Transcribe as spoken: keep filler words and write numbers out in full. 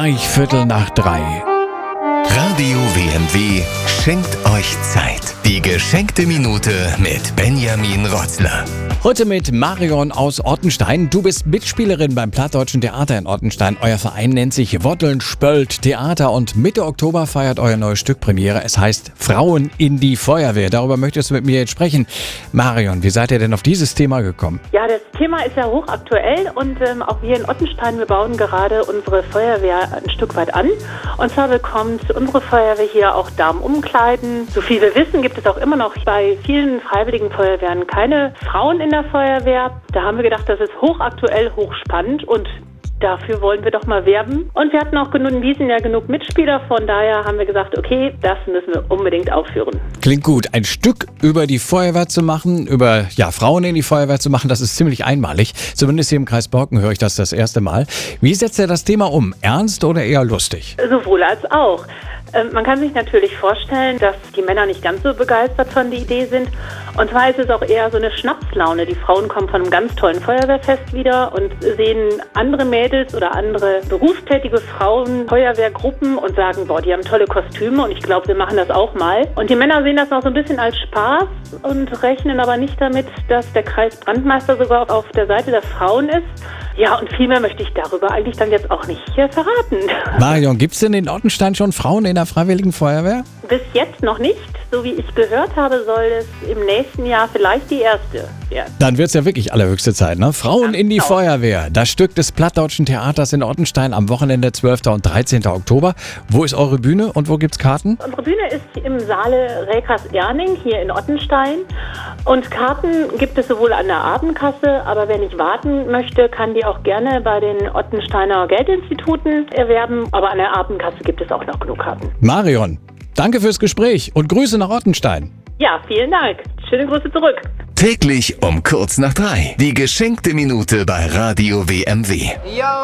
Gleich Viertel nach drei. Radio W M W schenkt euch Zeit. Die geschenkte Minute mit Benjamin Rotzler. Heute mit Marion aus Ortenstein. Du bist Mitspielerin beim Plattdeutschen Theater in Ortenstein. Euer Verein nennt sich Wotteln Spölt Theater und Mitte Oktober feiert euer neues Stück Premiere. Es heißt Frauen in die Feuerwehr. Darüber möchtest du mit mir jetzt sprechen. Marion, wie seid ihr denn auf dieses Thema gekommen? Ja, das Thema ist ja hochaktuell und ähm, auch wir in Ottenstein, wir bauen gerade unsere Feuerwehr ein Stück weit an. Und zwar bekommt unsere Feuerwehr hier auch Damenumkleiden. So viel wir wissen, gibt es auch immer noch bei vielen freiwilligen Feuerwehren keine Frauen in der Feuerwehr. Da haben wir gedacht, das ist hochaktuell, hochspannend und dafür wollen wir doch mal werben. Und wir hatten auch genug, in diesem Jahr genug Mitspieler, von daher haben wir gesagt, okay, das müssen wir unbedingt aufführen. Klingt gut. Ein Stück über die Feuerwehr zu machen, über ja, Frauen in die Feuerwehr zu machen, das ist ziemlich einmalig. Zumindest hier im Kreis Borken höre ich das das erste Mal. Wie setzt ihr das Thema um? Ernst oder eher lustig? Sowohl als auch. Ähm, man kann sich natürlich vorstellen, dass die Männer nicht ganz so begeistert von der Idee sind. Und zwar ist es auch eher so eine Schnapslaune. Die Frauen kommen von einem ganz tollen Feuerwehrfest wieder und sehen andere Mädels oder andere berufstätige Frauen, Feuerwehrgruppen und sagen, boah, die haben tolle Kostüme und ich glaube, wir machen das auch mal. Und die Männer sehen das noch so ein bisschen als Spaß und rechnen aber nicht damit, dass der Kreisbrandmeister sogar auf der Seite der Frauen ist. Ja, und viel mehr möchte ich darüber eigentlich dann jetzt auch nicht hier verraten. Marion, gibt es denn in Ortenstein schon Frauen in der Freiwilligen Feuerwehr? Bis jetzt noch nicht. So wie ich gehört habe, soll es im nächsten Jahr vielleicht die erste werden. Dann wird es ja wirklich allerhöchste Zeit, ne? Frauen Ja, in die genau. Feuerwehr. Das Stück des Plattdeutschen Theaters in Ortenstein am Wochenende zwölften und dreizehnten Oktober. Wo ist eure Bühne und wo gibt's Karten? Unsere Bühne ist im Saale Räkers-Erning hier in Ottenstein. Und Karten gibt es sowohl an der Abendkasse, aber wer nicht warten möchte, kann die auch gerne bei den Ottensteiner Geldinstituten erwerben. Aber an der Abendkasse gibt es auch noch genug Karten. Marion, danke fürs Gespräch und Grüße nach Ortenstein. Ja, vielen Dank. Schöne Grüße zurück. Täglich um kurz nach drei. Die geschenkte Minute bei Radio W M W. Yo.